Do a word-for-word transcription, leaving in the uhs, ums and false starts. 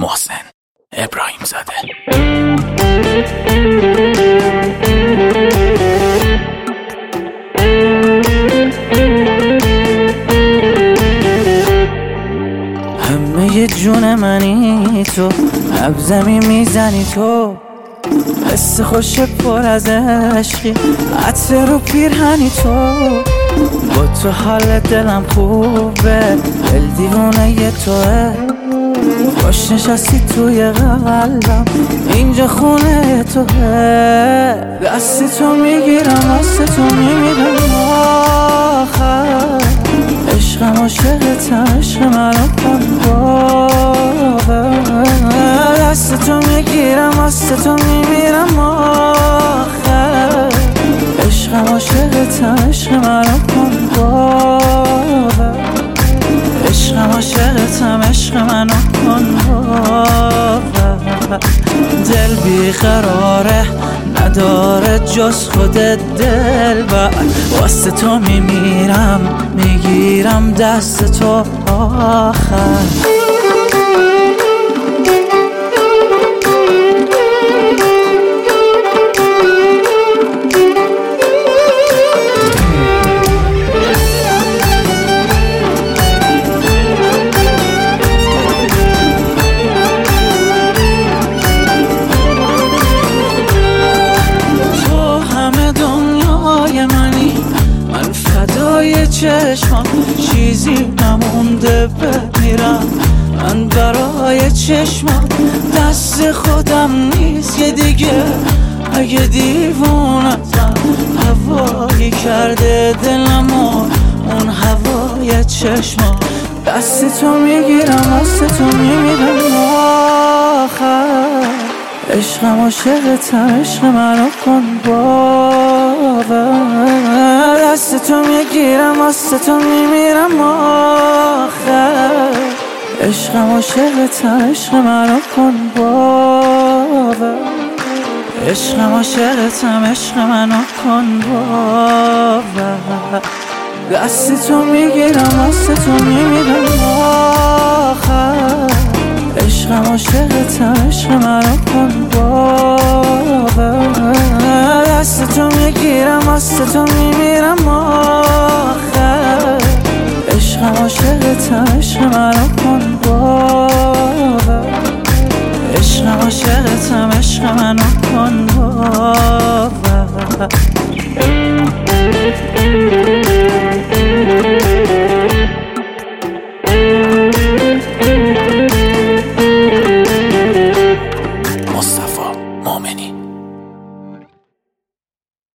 محسن ابراهیم زاده. همه جون منی تو، نبضمی میزنی تو، حس خوش پر از عشقی، عطر رو پیرهنی تو. با تو حال دلم خوبه، دل دیوونه ی توه. خوش نشستی توی قلبم، اینجا خونه توه. دستی تو میگیرم، دست تو میمیرم آخر. عشقم عاشقتم، عشق منو کن باور. دست تو میگیرم، دست تو میمیرم آخر. عشقم عاشقتم، عشق منو کن باور. عشقم عاشقتم، عشق منو کن باور. دل بیقراره، نداره جز خودت دلبر. واسه تو میمیرم، میگیرم دست تو آخر. چشمم چیزی نمونده بمیرم من برای چشمم. دست خودم نیست یه دیگه، اگه دیوونتم هوایی کرده دلمو اون هوای چشمم. دست تو میگیرم، دست تو میمیرم آخر. عشقم عاشقتم، عشق منو کن باور. دست تو میگیرم، دست تو میمیرم آخر. عشقم عاشقتم، عشق منو کن باور. عشقم عاشقتم، عشق منو کن باور. دست تو میگیرم، دست تو میمیرم آخر. عشقم عاشقتم، عشق منو کن باور. دست تو میگیرم، دست تو میمیرم آخر. عشقم عاشقتم، عشق منو کن باور. عشقم عاشقتم، عشق منو کن باور.